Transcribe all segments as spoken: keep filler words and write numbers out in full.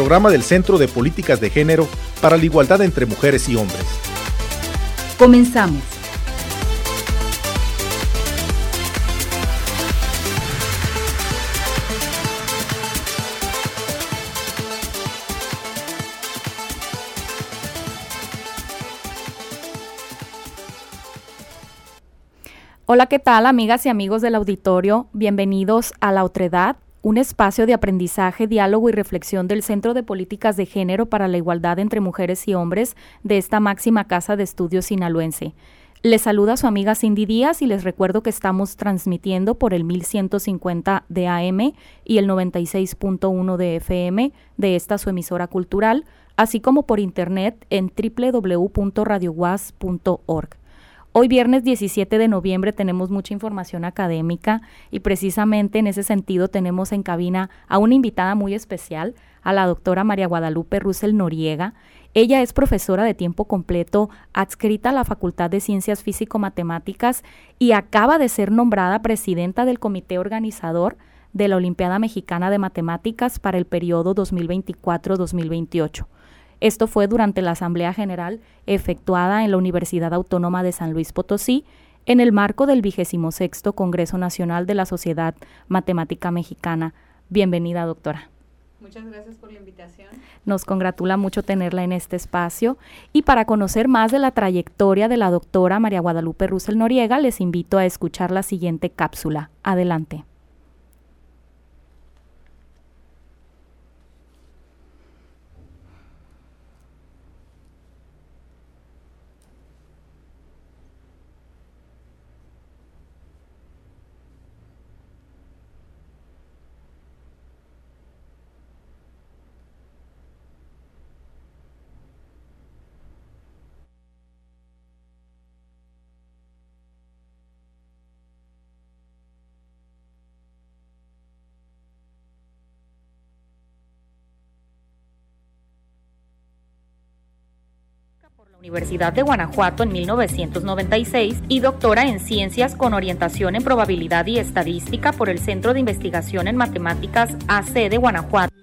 programa del Centro de Políticas de Género para la Igualdad entre Mujeres y Hombres. Comenzamos. Hola, ¿qué tal, amigas y amigos del auditorio? Bienvenidos a La Otredad, un espacio de aprendizaje, diálogo y reflexión del Centro de Políticas de Género para la Igualdad entre Mujeres y Hombres de esta máxima casa de estudios sinaloense. Les saluda su amiga Cindy Díaz y les recuerdo que estamos transmitiendo por el mil ciento cincuenta de A M y el noventa y seis punto uno de F M de esta su emisora cultural, así como por internet en doble u doble u doble u punto radio u a s punto org. Hoy viernes diecisiete de noviembre tenemos mucha información académica y precisamente en ese sentido tenemos en cabina a una invitada muy especial, a la doctora María Guadalupe Russell Noriega. Ella es profesora de tiempo completo adscrita a la Facultad de Ciencias Físico-Matemáticas y acaba de ser nombrada presidenta del comité organizador de la Olimpiada Mexicana de Matemáticas para el periodo dos mil veinticuatro a dos mil veintiocho. Esto fue durante la Asamblea General efectuada en la Universidad Autónoma de San Luis Potosí en el marco del vigésimo sexto Congreso Nacional de la Sociedad Matemática Mexicana. Bienvenida, doctora. Muchas gracias por la invitación. Nos congratula mucho tenerla en este espacio y para conocer más de la trayectoria de la doctora María Guadalupe Russell Noriega, les invito a escuchar la siguiente cápsula. Adelante. Universidad de Guanajuato en mil novecientos noventa y seis y doctora en Ciencias con orientación en Probabilidad y Estadística por el Centro de Investigación en Matemáticas A C de Guanajuato.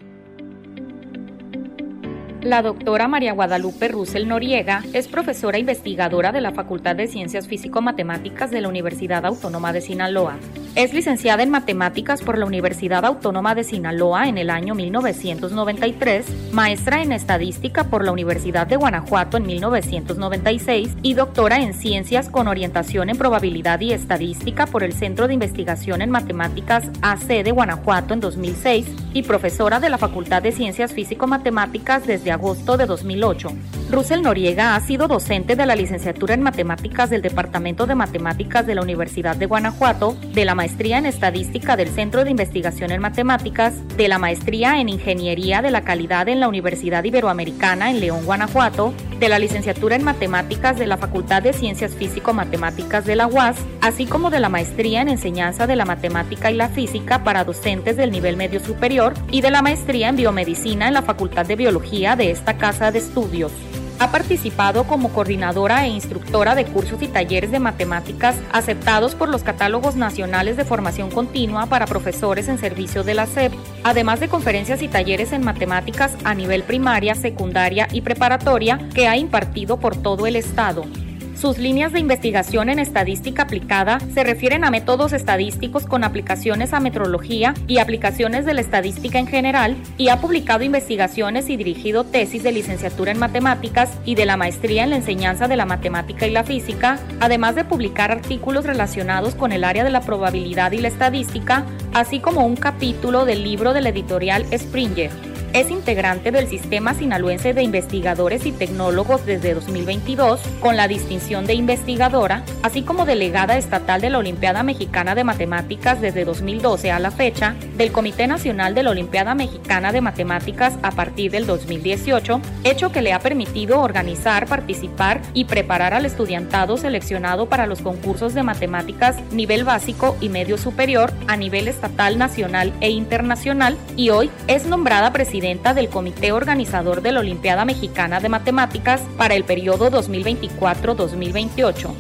La doctora María Guadalupe Russell Noriega es profesora investigadora de la Facultad de Ciencias Físico-Matemáticas de la Universidad Autónoma de Sinaloa. Es licenciada en Matemáticas por la Universidad Autónoma de Sinaloa en el año mil novecientos noventa y tres, maestra en Estadística por la Universidad de Guanajuato en mil novecientos noventa y seis y doctora en Ciencias con orientación en Probabilidad y Estadística por el Centro de Investigación en Matemáticas A C de Guanajuato en dos mil seis y profesora de la Facultad de Ciencias Físico-Matemáticas desde agosto de dos mil ocho. Russell Noriega ha sido docente de la licenciatura en Matemáticas del Departamento de Matemáticas de la Universidad de Guanajuato, de la maestría en Estadística del Centro de Investigación en Matemáticas, de la maestría en Ingeniería de la Calidad en la Universidad Iberoamericana en León, Guanajuato, de la licenciatura en Matemáticas de la Facultad de Ciencias Físico-Matemáticas de la U A S, así como de la maestría en Enseñanza de la Matemática y la Física para docentes del nivel medio superior y de la maestría en Biomedicina en la Facultad de Biología de esta casa de estudios. Ha participado como coordinadora e instructora de cursos y talleres de matemáticas aceptados por los catálogos nacionales de formación continua para profesores en servicio de la S E P, además de conferencias y talleres en matemáticas a nivel primaria, secundaria y preparatoria que ha impartido por todo el estado. Sus líneas de investigación en estadística aplicada se refieren a métodos estadísticos con aplicaciones a metrología y aplicaciones de la estadística en general, y ha publicado investigaciones y dirigido tesis de licenciatura en matemáticas y de la maestría en la enseñanza de la matemática y la física, además de publicar artículos relacionados con el área de la probabilidad y la estadística, así como un capítulo del libro de la editorial Springer. Es integrante del Sistema Sinaloense de Investigadores y Tecnólogos desde dos mil veintidós, con la distinción de investigadora, así como delegada estatal de la Olimpiada Mexicana de Matemáticas desde dos mil doce a la fecha, del Comité Nacional de la Olimpiada Mexicana de Matemáticas a partir del dos mil dieciocho, hecho que le ha permitido organizar, participar y preparar al estudiantado seleccionado para los concursos de matemáticas nivel básico y medio superior a nivel estatal, nacional e internacional, y hoy es nombrada presidenta del Comité Organizador de la Olimpiada Mexicana de Matemáticas para el periodo dos mil veinticuatro a dos mil veintiocho.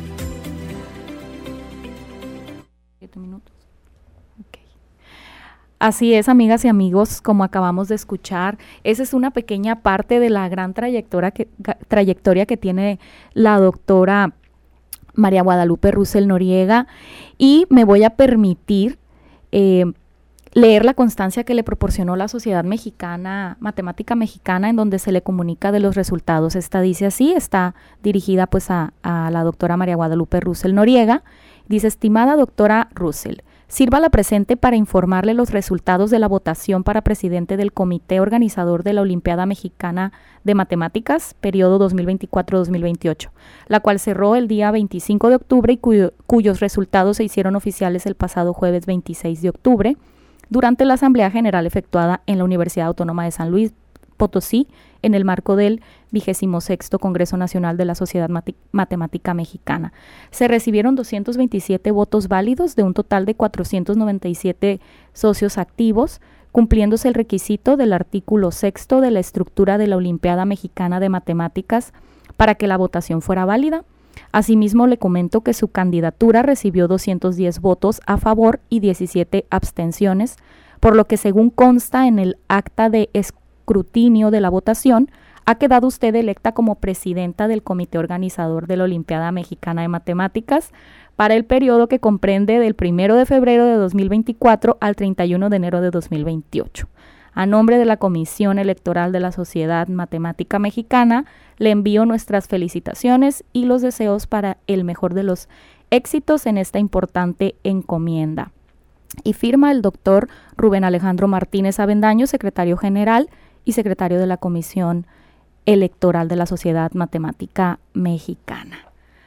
Siete minutos. Okay. Así es, amigas y amigos, como acabamos de escuchar, esa es una pequeña parte de la gran trayectoria que, trayectoria que tiene la doctora María Guadalupe Russell Noriega, y me voy a permitir eh, leer la constancia que le proporcionó la Sociedad Mexicana, Matemática Mexicana, en donde se le comunica de los resultados. Esta dice así, está dirigida pues a, a la doctora María Guadalupe Russell Noriega. Dice: estimada doctora Russell, sirva la presente para informarle los resultados de la votación para presidente del comité organizador de la Olimpiada Mexicana de Matemáticas, periodo dos mil veinticuatro a dos mil veintiocho, la cual cerró el día veinticinco de octubre y cuyo, cuyos resultados se hicieron oficiales el pasado jueves veintiséis de octubre, durante la Asamblea General efectuada en la Universidad Autónoma de San Luis Potosí, en el marco del vigésimo sexto Congreso Nacional de la Sociedad Mati- Matemática Mexicana. Se recibieron doscientos veintisiete votos válidos de un total de cuatrocientos noventa y siete socios activos, cumpliéndose el requisito del artículo sexto de la estructura de la Olimpiada Mexicana de Matemáticas para que la votación fuera válida. Asimismo, le comento que su candidatura recibió doscientos diez votos a favor y diecisiete abstenciones, por lo que, según consta en el acta de escrutinio de la votación, ha quedado usted electa como presidenta del comité organizador de la Olimpiada Mexicana de Matemáticas para el periodo que comprende del primero de febrero de dos mil veinticuatro al treinta y uno de enero de dos mil veintiocho. A nombre de la Comisión Electoral de la Sociedad Matemática Mexicana, le envío nuestras felicitaciones y los deseos para el mejor de los éxitos en esta importante encomienda. Y firma el doctor Rubén Alejandro Martínez Avendaño, secretario general y secretario de la Comisión Electoral de la Sociedad Matemática Mexicana.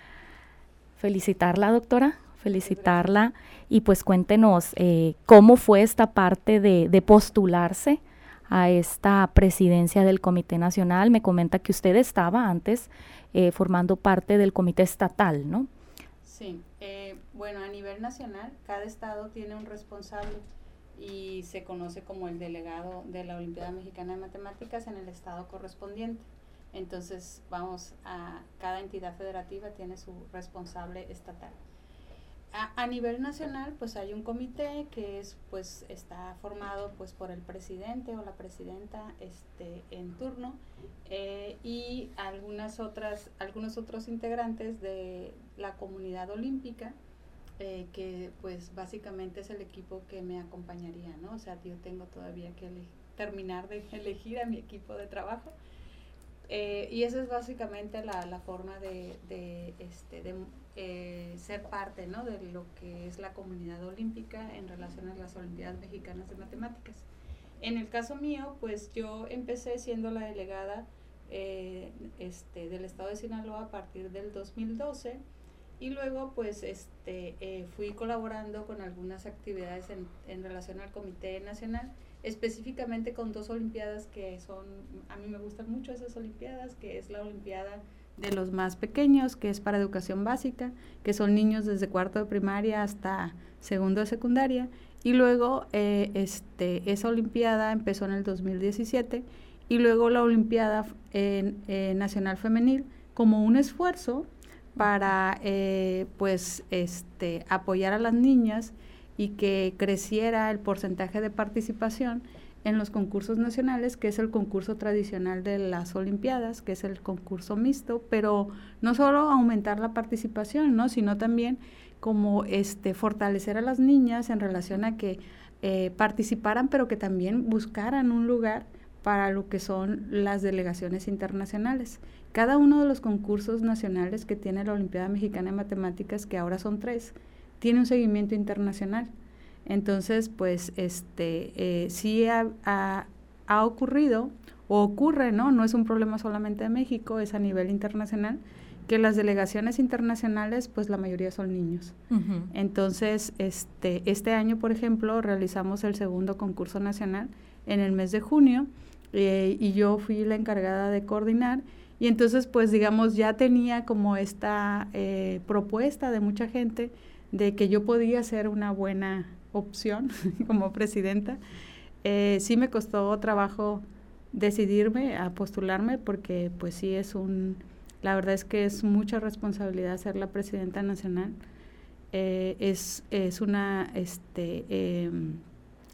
Felicitarla, doctora, felicitarla, y pues cuéntenos eh, cómo fue esta parte de, de postularse a esta presidencia del Comité Nacional. Me comenta que usted estaba antes eh, formando parte del Comité Estatal, ¿no? Sí, eh, bueno, a nivel nacional, cada estado tiene un responsable y se conoce como el delegado de la Olimpiada Mexicana de Matemáticas en el estado correspondiente. Entonces, vamos, a cada entidad federativa tiene su responsable estatal. A, a nivel nacional, pues hay un comité que es, pues, está formado, pues, por el presidente o la presidenta, este, en turno, eh, y algunas otras, algunos otros integrantes de la comunidad olímpica, eh, que, pues, básicamente es el equipo que me acompañaría, ¿no? O sea, yo tengo todavía que ele- terminar de elegir a mi equipo de trabajo. Eh, y esa es básicamente la, la forma de, de, este, de eh, ser parte, ¿no?, de lo que es la comunidad olímpica en relación a las Olimpiadas Mexicanas de Matemáticas. En el caso mío, pues yo empecé siendo la delegada eh, este, del estado de Sinaloa a partir del dos mil doce, y luego pues este, eh, fui colaborando con algunas actividades en, en relación al Comité Nacional, específicamente con dos olimpiadas que son, a mí me gustan mucho esas olimpiadas, que es la olimpiada de los más pequeños, que es para educación básica, que son niños desde cuarto de primaria hasta segundo de secundaria, y luego eh, este, esa olimpiada empezó en el dos mil diecisiete, y luego la olimpiada eh, eh, nacional femenil como un esfuerzo para eh, pues este, apoyar a las niñas y que creciera el porcentaje de participación en los concursos nacionales, que es el concurso tradicional de las olimpiadas, que es el concurso mixto, pero no solo aumentar la participación, ¿no?, sino también como este fortalecer a las niñas en relación a que eh, participaran, pero que también buscaran un lugar para lo que son las delegaciones internacionales. Cada uno de los concursos nacionales que tiene la Olimpiada Mexicana de Matemáticas, que ahora son tres, tiene un seguimiento internacional. Entonces, pues, este, eh, sí ha, ha, ha ocurrido, o ocurre, ¿no? No es un problema solamente de México, es a nivel internacional, que las delegaciones internacionales, pues, la mayoría son niños. Uh-huh. Entonces, este, este año, por ejemplo, realizamos el segundo concurso nacional en el mes de junio, eh, y yo fui la encargada de coordinar, y entonces, pues, digamos, ya tenía como esta eh, propuesta de mucha gente de que yo podía ser una buena opción como presidenta. Eh, sí me costó trabajo decidirme a postularme porque pues sí es un, la verdad es que es mucha responsabilidad ser la presidenta nacional. Eh, es, es una, este, eh,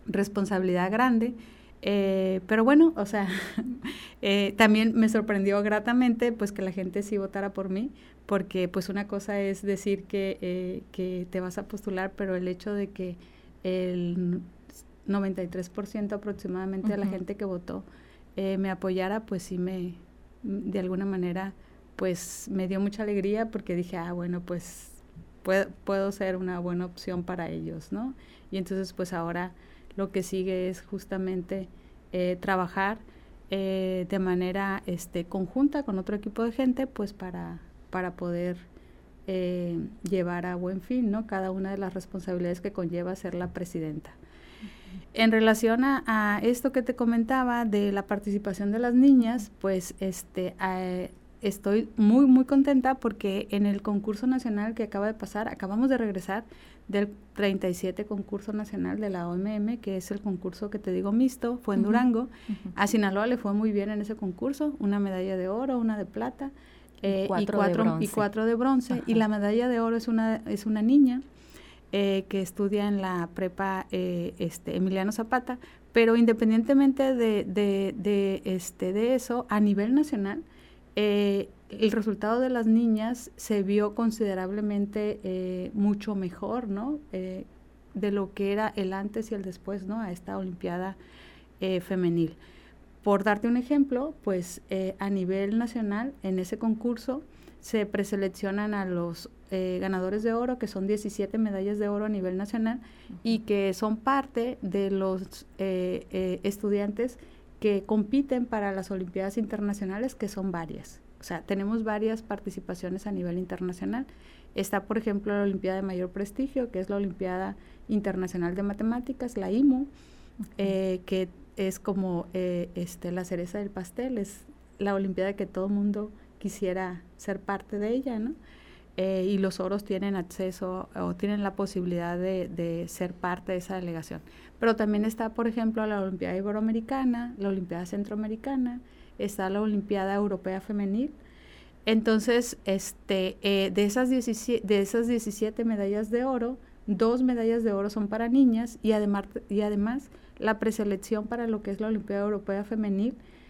responsabilidad grande. Eh, pero bueno, o sea, eh, también me sorprendió gratamente pues que la gente sí votara por mí, porque pues una cosa es decir que, eh, que te vas a postular, pero el hecho de que el noventa y tres por ciento aproximadamente uh-huh. de la gente que votó eh, me apoyara, pues sí me, de alguna manera, pues me dio mucha alegría, porque dije, ah, bueno, pues puedo, puedo ser una buena opción para ellos, ¿no? Y entonces pues ahora lo que sigue es justamente eh, trabajar eh, de manera este, conjunta con otro equipo de gente, pues para, para poder eh, llevar a buen fin, ¿no? Cada una de las responsabilidades que conlleva ser la presidenta. Uh-huh. En relación a, a esto que te comentaba de la participación de las niñas, pues este eh, estoy muy, muy contenta, porque en el concurso nacional que acaba de pasar, acabamos de regresar del treinta y siete concurso nacional de la O M M, que es el concurso que te digo mixto, fue en uh-huh. Durango. Uh-huh. A Sinaloa le fue muy bien en ese concurso, una medalla de oro, una de plata eh, y, cuatro y, cuatro, de y cuatro de bronce. Uh-huh. Y la medalla de oro es una, es una niña eh, que estudia en la prepa eh, este, Emiliano Zapata, pero independientemente de, de, de, este, de eso, a nivel nacional, eh, el resultado de las niñas se vio considerablemente eh, mucho mejor, ¿no? Eh, de lo que era el antes y el después, ¿no? A esta Olimpiada eh, femenil. Por darte un ejemplo, pues eh, a nivel nacional, en ese concurso, se preseleccionan a los eh, ganadores de oro, que son diecisiete medallas de oro a nivel nacional, uh-huh. y que son parte de los eh, eh, estudiantes que compiten para las Olimpiadas Internacionales, que son varias. O sea, tenemos varias participaciones a nivel internacional. Está, por ejemplo, la Olimpiada de mayor prestigio, que es la Olimpiada Internacional de Matemáticas, la I M O, uh-huh. eh, que es como eh, este, la cereza del pastel, es la Olimpiada que todo mundo quisiera ser parte de ella, ¿no? Eh, y los oros tienen acceso o tienen la posibilidad de, de ser parte de esa delegación. Pero también está, por ejemplo, la Olimpiada Iberoamericana, la Olimpiada Centroamericana, está la Olimpiada Europea Femenil. Entonces, este, eh, de, esas diecisiete, de esas diecisiete medallas de oro, dos medallas de oro son para niñas, y además, y además la preselección para lo que es la Olimpiada Europea Femenil,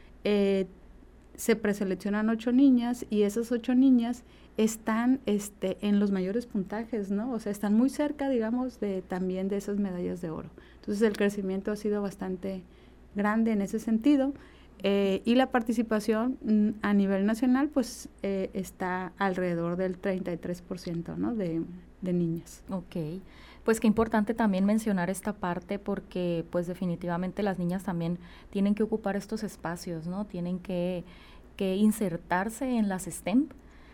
eh, se preseleccionan ocho niñas, y esas ocho niñas están este, en los mayores puntajes, ¿no? O sea, están muy cerca, digamos, de también de esas medallas de oro. Entonces, el crecimiento ha sido bastante grande en ese sentido. Eh, y la participación mm, a nivel nacional, pues, eh, está alrededor del treinta y tres por ciento, ¿no? de, de niñas. Ok, pues qué importante también mencionar esta parte, porque pues definitivamente las niñas también tienen que ocupar estos espacios, ¿no? Tienen que, que insertarse en las STEM,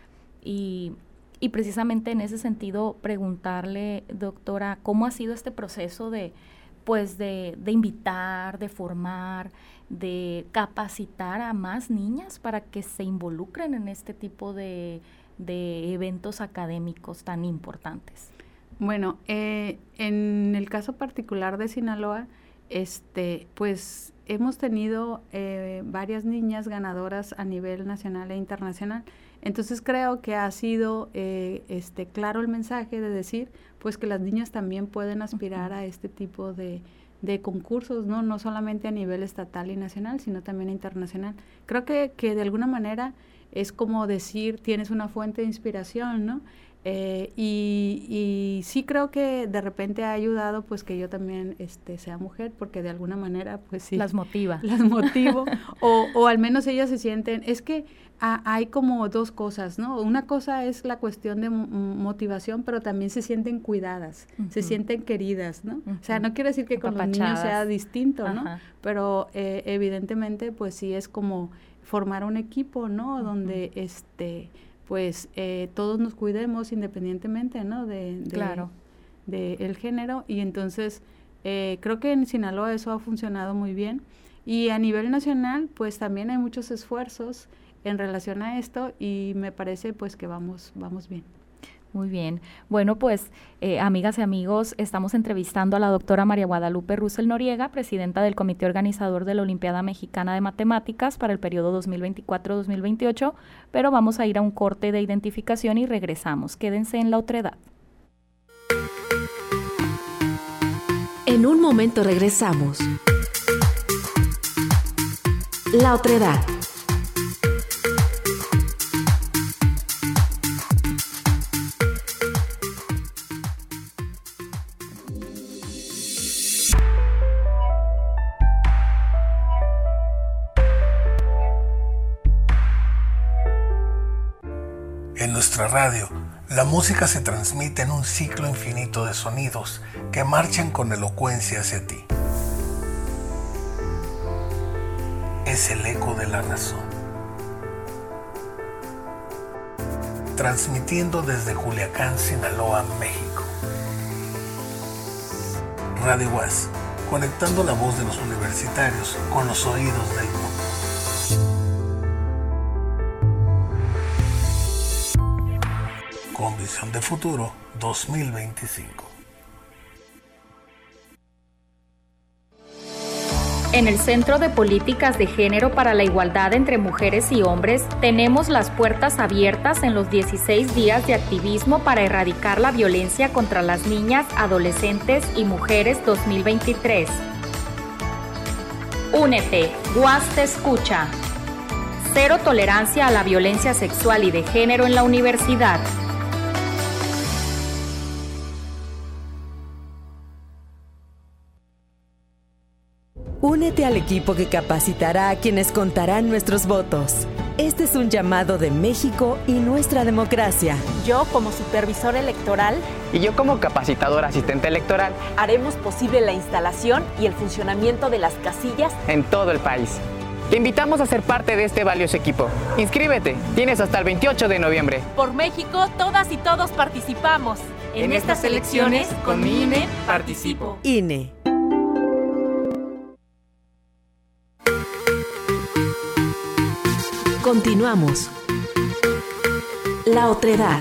y, y precisamente en ese sentido preguntarle, doctora, ¿cómo ha sido este proceso de pues de, de invitar, de formar, de capacitar a más niñas para que se involucren en este tipo de, de eventos académicos tan importantes? Bueno, eh, en el caso particular de Sinaloa, este, pues hemos tenido eh, varias niñas ganadoras a nivel nacional e internacional. Entonces creo que ha sido eh, este, claro el mensaje de decir pues que las niñas también pueden aspirar uh-huh. a este tipo de, de concursos, ¿no? No solamente a nivel estatal y nacional, sino también internacional. Creo que, que de alguna manera es como decir, tienes una fuente de inspiración, ¿no? Eh, y, y sí creo que de repente ha ayudado pues que yo también este, sea mujer, porque de alguna manera pues sí. Las motiva. Las motivo, o, o al menos ellas se sienten, es que a, hay como dos cosas, ¿no? Una cosa es la cuestión de m- motivación, pero también se sienten cuidadas, uh-huh. se sienten queridas, ¿no? Uh-huh. O sea, no quiere decir que con los niños sea distinto, ¿no? Uh-huh. Pero eh, evidentemente pues sí es como formar un equipo, ¿no? Uh-huh. Donde este... pues eh, todos nos cuidemos independientemente, ¿no? De, de, claro. de el género, y entonces eh, creo que en Sinaloa eso ha funcionado muy bien, y a nivel nacional pues también hay muchos esfuerzos en relación a esto, y me parece pues que vamos, vamos bien. Muy bien. Bueno, pues, eh, amigas y amigos, estamos entrevistando a la doctora María Guadalupe Russell Noriega, presidenta del Comité Organizador de la Olimpiada Mexicana de Matemáticas para el periodo dos mil veinticuatro dos mil veintiocho, pero vamos a ir a un corte de identificación y regresamos. Quédense en La Otredad. En un momento regresamos. La Otredad. En nuestra radio, la música se transmite en un ciclo infinito de sonidos que marchan con elocuencia hacia ti. Es el eco de la razón. Transmitiendo desde Culiacán, Sinaloa, México. Radio UAS, conectando la voz de los universitarios con los oídos del mundo. Con visión de futuro dos mil veinticinco. En el Centro de Políticas de Género para la Igualdad entre Mujeres y Hombres tenemos las puertas abiertas en los dieciséis días de activismo para erradicar la violencia contra las niñas, adolescentes y mujeres dos mil veintitrés. Únete, UAS te escucha. Cero tolerancia a la violencia sexual y de género en la universidad. Únete al equipo que capacitará a quienes contarán nuestros votos. Este es un llamado de México y nuestra democracia. Yo, como supervisor electoral, y yo, como capacitador asistente electoral, haremos posible la instalación y el funcionamiento de las casillas en todo el país. Te invitamos a ser parte de este valioso equipo. Inscríbete, tienes hasta el veintiocho de noviembre. Por México, todas y todos participamos. En, en estas elecciones, con mi I N E, participo. I N E. Continuamos. La Otredad.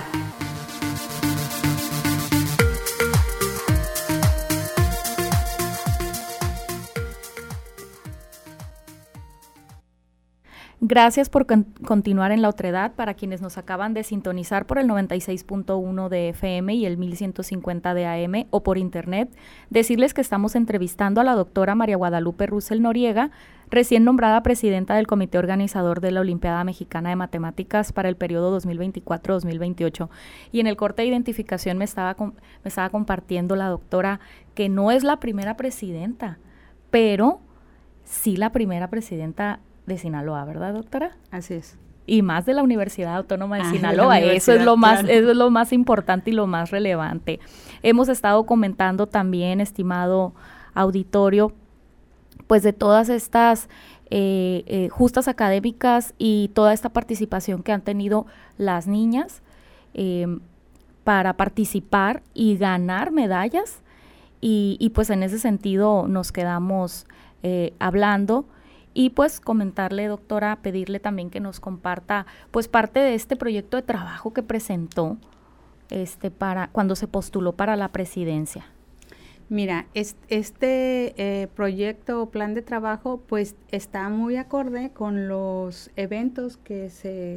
Gracias por con- continuar en La Otredad. Para quienes nos acaban de sintonizar por el noventa y seis punto uno de F M y el mil ciento cincuenta de A M o por internet, decirles que estamos entrevistando a la doctora María Guadalupe Russell Noriega, recién nombrada presidenta del Comité Organizador de la Olimpiada Mexicana de Matemáticas para el periodo dos mil veinticuatro a dos mil veintiocho. Y en el corte de identificación me estaba, com- me estaba compartiendo la doctora que no es la primera presidenta, pero sí la primera presidenta de Sinaloa, ¿verdad, doctora? Así es. Y más de la Universidad Autónoma de ah, Sinaloa, de eso es lo más, claro. eso es lo más importante y lo más relevante. Hemos estado comentando también, estimado auditorio, pues de todas estas eh, eh, justas académicas y toda esta participación que han tenido las niñas eh, para participar y ganar medallas, y, y pues en ese sentido nos quedamos eh, hablando. Y pues comentarle, doctora, pedirle también que nos comparta pues parte de este proyecto de trabajo que presentó este para cuando se postuló para la presidencia. Mira, es, este eh, proyecto o plan de trabajo pues está muy acorde con los eventos que se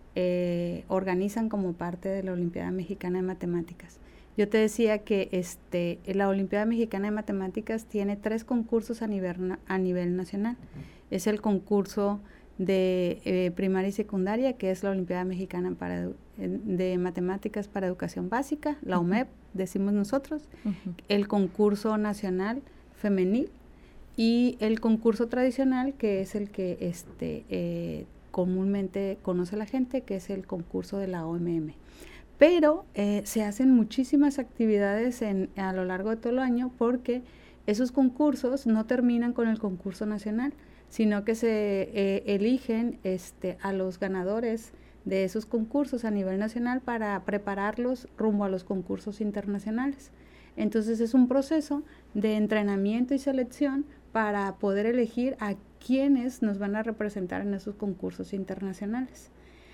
eh, organizan como parte de la Olimpiada Mexicana de Matemáticas. Yo te decía que este la Olimpiada Mexicana de Matemáticas tiene tres concursos a nivel, a nivel nacional. Es el concurso de eh, primaria y secundaria, que es la Olimpiada Mexicana para, de Matemáticas para Educación Básica, la O M E P, decimos nosotros, uh-huh. El concurso nacional femenil y el concurso tradicional, que es el que este eh, comúnmente conoce la gente, que es el concurso de la O M M. Pero eh, se hacen muchísimas actividades en, a lo largo de todo el año, porque esos concursos no terminan con el concurso nacional, sino que se eh, eligen este, a los ganadores de esos concursos a nivel nacional para prepararlos rumbo a los concursos internacionales. Entonces es un proceso de entrenamiento y selección para poder elegir a quienes nos van a representar en esos concursos internacionales.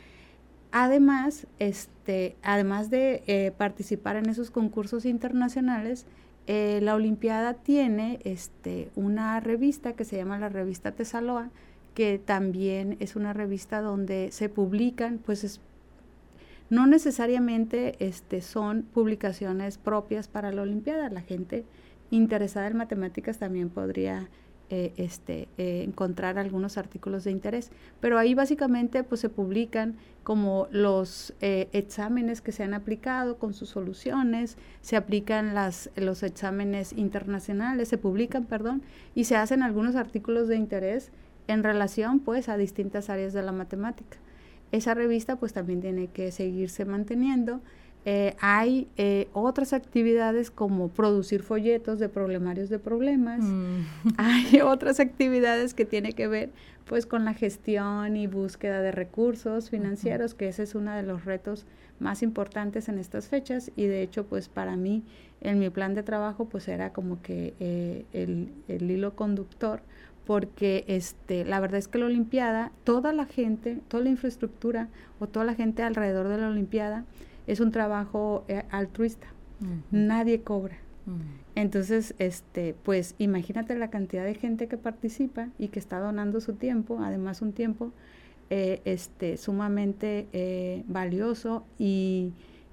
Además, este, además de eh, participar en esos concursos internacionales, Eh, la Olimpiada tiene este, una revista que se llama la revista Tesaloa, que también es una revista donde se publican, pues es, no necesariamente este, son publicaciones propias para la Olimpiada. La gente interesada en matemáticas también podría eh, este, eh, encontrar algunos artículos de interés. Pero ahí básicamente pues se publican como los eh, exámenes que se han aplicado con sus soluciones, se aplican las, los exámenes internacionales, se publican, perdón, y se hacen algunos artículos de interés en relación pues a distintas áreas de la matemática. Esa revista pues también tiene que seguirse manteniendo. Eh, hay eh, otras actividades como producir folletos de problemarios de problemas. Mm. Hay otras actividades que tienen que ver pues con la gestión y búsqueda de recursos financieros, uh-huh. que ese es uno de los retos más importantes en estas fechas, y de hecho pues para mí en mi plan de trabajo pues era como que eh, el, el hilo conductor, porque este la verdad es que la Olimpiada, toda la gente, toda la infraestructura o toda la gente alrededor de la Olimpiada es un trabajo eh, altruista, uh-huh. nadie cobra. Uh-huh. Entonces, este, pues imagínate la cantidad de gente que participa y que está donando su tiempo, además un tiempo eh, este, sumamente eh, valioso, y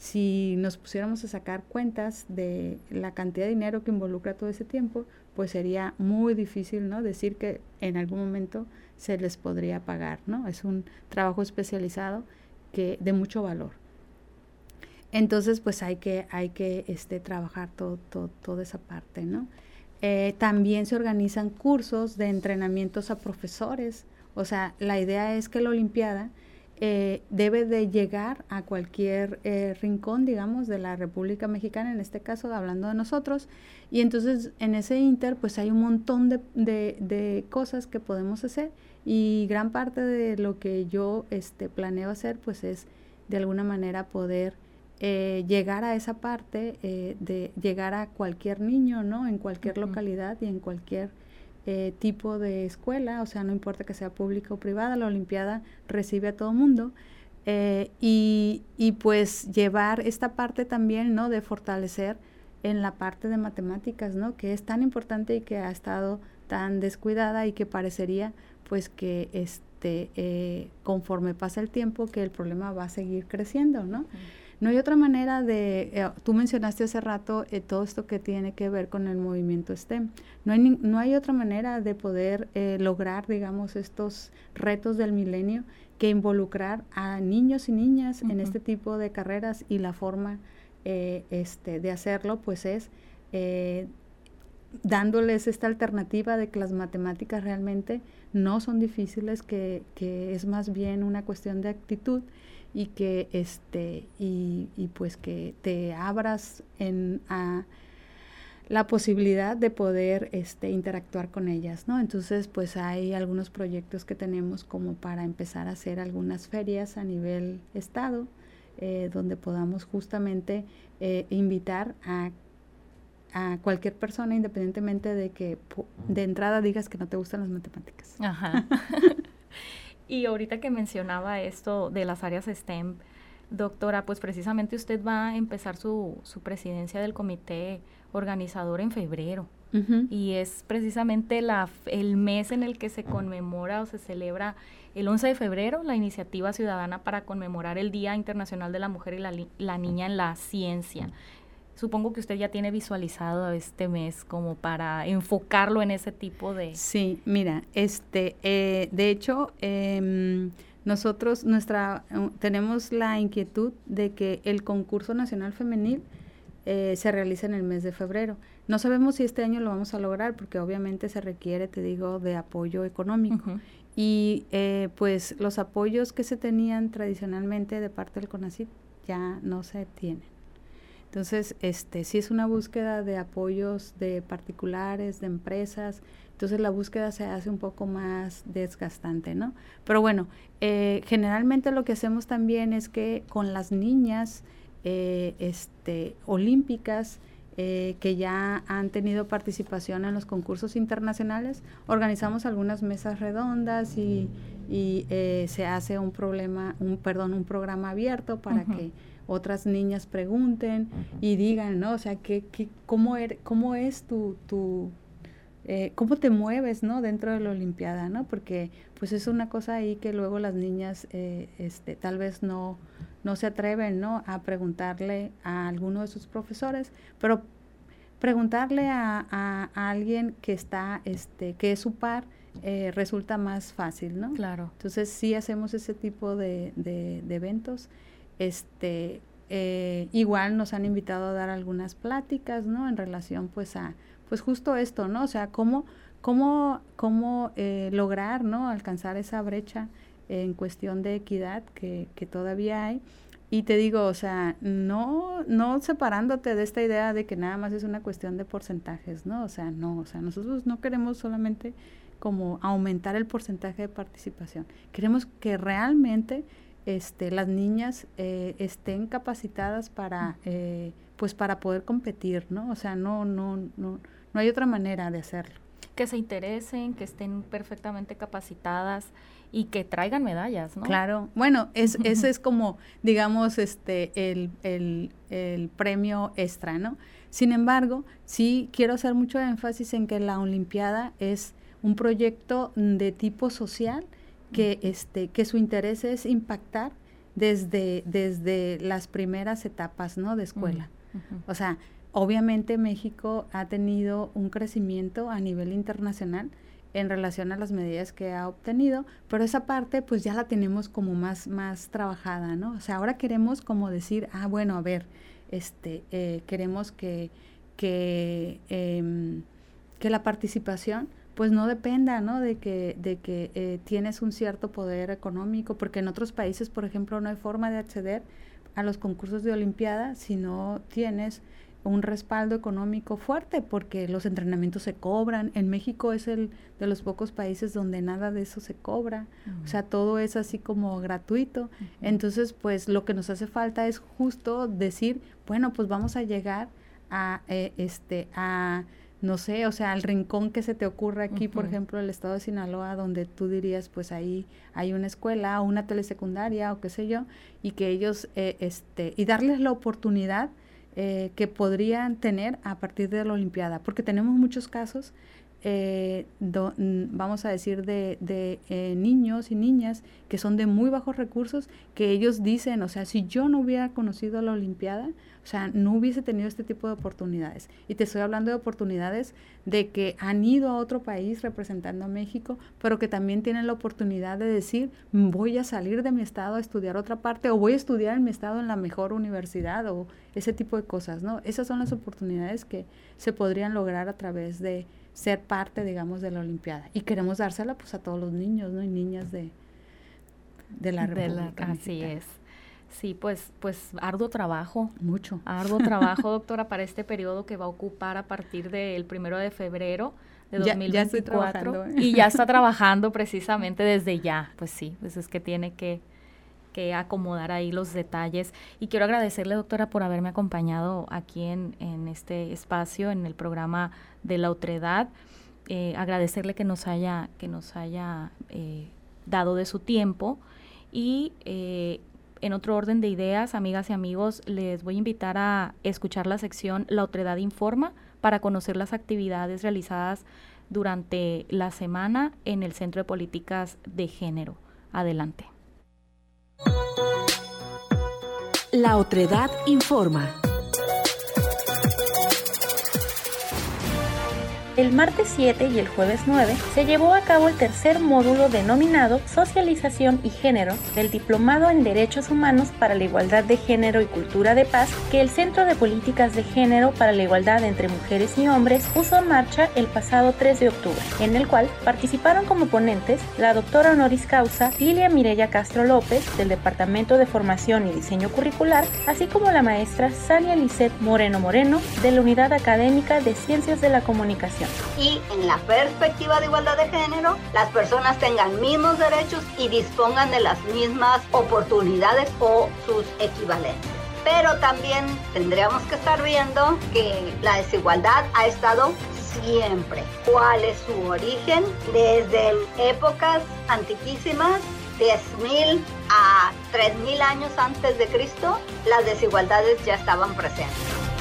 si nos pusiéramos a sacar cuentas de la cantidad de dinero que involucra todo ese tiempo, pues sería muy difícil, ¿no?, decir que en algún momento se les podría pagar, ¿no? Es un trabajo especializado que de mucho valor. Entonces, pues hay que, hay que este, trabajar todo, todo, toda esa parte, ¿no? Eh, también se organizan cursos de entrenamientos a profesores. O sea, la idea es que la Olimpiada eh, debe de llegar a cualquier eh, rincón, digamos, de la República Mexicana, en este caso, hablando de nosotros. Y entonces, en ese inter, pues hay un montón de, de, de cosas que podemos hacer. Y gran parte de lo que yo este, planeo hacer, pues es, de alguna manera, poder Eh, llegar a esa parte, eh, de llegar a cualquier niño, ¿no? En cualquier uh-huh. localidad y en cualquier eh, tipo de escuela, o sea, no importa que sea pública o privada, la Olimpiada recibe a todo mundo, eh, y, y pues llevar esta parte también, ¿no?, de fortalecer en la parte de matemáticas, ¿no?, que es tan importante y que ha estado tan descuidada, y que parecería pues que este eh, conforme pasa el tiempo que el problema va a seguir creciendo, ¿no? Uh-huh. No hay otra manera de, eh, tú mencionaste hace rato eh, todo esto que tiene que ver con el movimiento STEM. No hay, ni, no hay otra manera de poder eh, lograr, digamos, estos retos del milenio que involucrar a niños y niñas uh-huh. en este tipo de carreras, y la forma eh, este, de hacerlo pues es eh, dándoles esta alternativa de que las matemáticas realmente no son difíciles, que, que es más bien una cuestión de actitud, y que este y, y pues que te abras en a la posibilidad de poder este interactuar con ellas, ¿no? Entonces pues hay algunos proyectos que tenemos como para empezar a hacer algunas ferias a nivel estado, eh, donde podamos justamente eh, invitar a a cualquier persona, independientemente de que de entrada digas que no te gustan las matemáticas. Ajá. Y ahorita que mencionaba esto de las áreas STEM, doctora, pues precisamente usted va a empezar su, su presidencia del comité organizador en febrero. Uh-huh. Y es precisamente la, el mes en el que se conmemora o se celebra el once de febrero la iniciativa ciudadana para conmemorar el Día Internacional de la Mujer y la, la Niña en la Ciencia. Supongo que usted ya tiene visualizado este mes como para enfocarlo en ese tipo de... Sí, mira, este, eh, de hecho, eh, nosotros nuestra uh, tenemos la inquietud de que el concurso nacional femenil eh, se realice en el mes de febrero. No sabemos si este año lo vamos a lograr, porque obviamente se requiere, te digo, de apoyo económico. Uh-huh. Y eh, pues los apoyos que se tenían tradicionalmente de parte del CONACYT ya no se tienen. Entonces, este, sí es una búsqueda de apoyos de particulares, de empresas, entonces la búsqueda se hace un poco más desgastante, ¿no? Pero bueno, eh, generalmente lo que hacemos también es que con las niñas eh, este, olímpicas eh, que ya han tenido participación en los concursos internacionales, organizamos algunas mesas redondas y, y eh, se hace un problema, un perdón, un programa abierto para uh-huh. que otras niñas pregunten y digan, ¿no? O sea, ¿qué, qué, cómo, er, cómo es tu, tu eh, cómo te mueves, ¿no? Dentro de la Olimpiada, ¿no? Porque pues es una cosa ahí que luego las niñas eh, este, tal vez no, no se atreven, ¿no? A preguntarle a alguno de sus profesores, pero preguntarle a, a, a alguien que está, este, que es su par, eh, resulta más fácil, ¿no? Claro. Entonces sí hacemos ese tipo de, de, de eventos. Este, eh, igual nos han invitado a dar algunas pláticas, ¿no? En relación, pues, a, pues justo esto, ¿no? O sea, cómo, cómo, cómo eh, lograr, ¿no? Alcanzar esa brecha en cuestión de equidad que, que todavía hay. Y te digo, o sea, no, no separándote de esta idea de que nada más es una cuestión de porcentajes, ¿no? O sea, no, o sea, nosotros no queremos solamente como aumentar el porcentaje de participación. Queremos que realmente este, las niñas eh, estén capacitadas para, eh, pues para poder competir, ¿no? O sea, no, no, no, no hay otra manera de hacerlo. Que se interesen, que estén perfectamente capacitadas y que traigan medallas, ¿no? Claro, bueno, es, ese es como, digamos, este, el, el, el premio extra, ¿no? Sin embargo, sí quiero hacer mucho énfasis en que la Olimpiada es un proyecto de tipo social que, este, que su interés es impactar desde, desde las primeras etapas, ¿no? De escuela. Uh-huh. O sea, obviamente México ha tenido un crecimiento a nivel internacional en relación a las medidas que ha obtenido, pero esa parte pues ya la tenemos como más, más trabajada, ¿no? O sea, ahora queremos como decir, ah, bueno, a ver, este, eh, queremos que, que, eh, que la participación pues no dependa, ¿no? De que, de que eh, tienes un cierto poder económico, porque en otros países, por ejemplo, no hay forma de acceder a los concursos de Olimpiada si no tienes un respaldo económico fuerte, porque los entrenamientos se cobran. En México es el de los pocos países donde nada de eso se cobra, uh-huh. O sea, todo es así como gratuito. Uh-huh. Entonces, pues lo que nos hace falta es justo decir, bueno, pues vamos a llegar a, eh, este, a, no sé, o sea, al rincón que se te ocurra aquí, uh-huh. Por ejemplo, el estado de Sinaloa, donde tú dirías, pues ahí hay una escuela, o una telesecundaria, o qué sé yo, y que ellos, eh, este, y darles la oportunidad Eh, que podrían tener a partir de la Olimpiada, porque tenemos muchos casos, eh, do, vamos a decir, de, de eh, niños y niñas que son de muy bajos recursos, que ellos dicen, o sea, si yo no hubiera conocido la Olimpiada, o sea, no hubiese tenido este tipo de oportunidades. Y te estoy hablando de oportunidades de que han ido a otro país representando a México, pero que también tienen la oportunidad de decir, voy a salir de mi estado a estudiar otra parte, o voy a estudiar en mi estado en la mejor universidad, o ese tipo de cosas, ¿no? Esas son las oportunidades que se podrían lograr a través de ser parte, digamos, de la Olimpiada. Y queremos dársela, pues, a todos los niños, ¿no? Y niñas de, de la República Mexicana. Así es. Sí, pues, pues arduo trabajo. Mucho. Arduo trabajo, doctora, para este periodo que va a ocupar a partir del primero de febrero de dos mil veinticuatro. Ya, ya estoy trabajando, ¿eh? Y ya está trabajando precisamente desde ya. Pues sí, pues es que tiene que, que acomodar ahí los detalles. Y quiero agradecerle, doctora, por haberme acompañado aquí en, en este espacio, en el programa de la otredad. Eh, agradecerle que nos haya, que nos haya eh, dado de su tiempo. Y eh, en otro orden de ideas, amigas y amigos, les voy a invitar a escuchar la sección La Otredad Informa para conocer las actividades realizadas durante la semana en el Centro de Políticas de Género. Adelante. La Otredad Informa. El martes siete y el jueves nueve se llevó a cabo el tercer módulo denominado Socialización y Género del Diplomado en Derechos Humanos para la Igualdad de Género y Cultura de Paz que el Centro de Políticas de Género para la Igualdad entre Mujeres y Hombres puso en marcha el pasado tres de octubre, en el cual participaron como ponentes la doctora honoris causa Lilia Mireya Castro López del Departamento de Formación y Diseño Curricular, así como la maestra Sania Lisset Moreno Moreno de la Unidad Académica de Ciencias de la Comunicación. Y en la perspectiva de igualdad de género, las personas tengan mismos derechos y dispongan de las mismas oportunidades o sus equivalentes. Pero también tendríamos que estar viendo que la desigualdad ha estado siempre. ¿Cuál es su origen? Desde épocas antiquísimas, diez mil a tres mil años antes de Cristo, las desigualdades ya estaban presentes.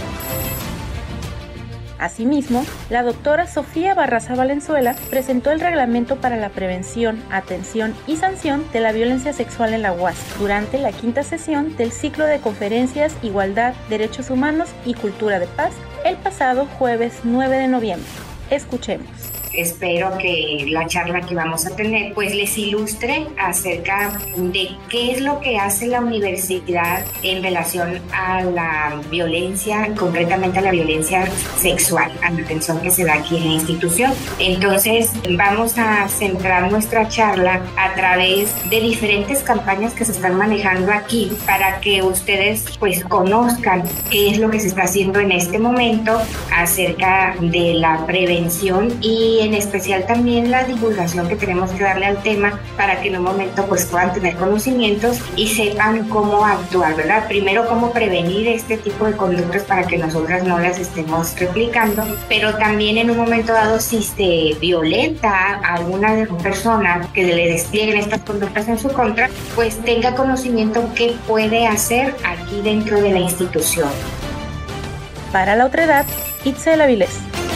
Asimismo, la doctora Sofía Barraza Valenzuela presentó el reglamento para la prevención, atención y sanción de la violencia sexual en la U A S durante la quinta sesión del ciclo de conferencias Igualdad, Derechos Humanos y Cultura de Paz, el pasado jueves nueve de noviembre. Escuchemos. Espero que la charla que vamos a tener pues les ilustre acerca de qué es lo que hace la universidad en relación a la violencia, concretamente a la violencia sexual, a la atención que se da aquí en la institución. Entonces vamos a centrar nuestra charla a través de diferentes campañas que se están manejando aquí para que ustedes pues conozcan qué es lo que se está haciendo en este momento acerca de la prevención y en especial también la divulgación que tenemos que darle al tema para que en un momento pues puedan tener conocimientos y sepan cómo actuar, ¿verdad? Primero, cómo prevenir este tipo de conductas para que nosotras no las estemos replicando, pero también en un momento dado, si se violenta a alguna persona que le desplieguen estas conductas en su contra, pues tenga conocimiento qué puede hacer aquí dentro de la institución. Para la otredad, Itzel Avilés.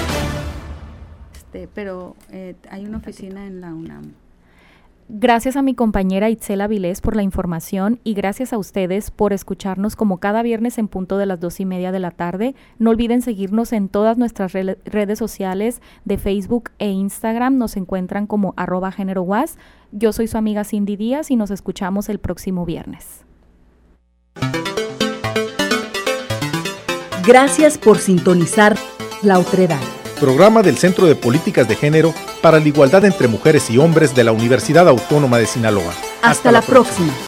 Pero eh, hay una oficina en la UNAM. Gracias a mi compañera Itzel Avilés por la información y gracias a ustedes por escucharnos como cada viernes en punto de las dos y media de la tarde. No olviden seguirnos en todas nuestras re- redes sociales de Facebook e Instagram. Nos encuentran como arroba género guas. Yo soy su amiga Cindy Díaz y nos escuchamos el próximo viernes. Gracias por sintonizar La Otredad, programa del Centro de Políticas de Género para la Igualdad entre Mujeres y Hombres de la Universidad Autónoma de Sinaloa. Hasta, Hasta la próxima. próxima.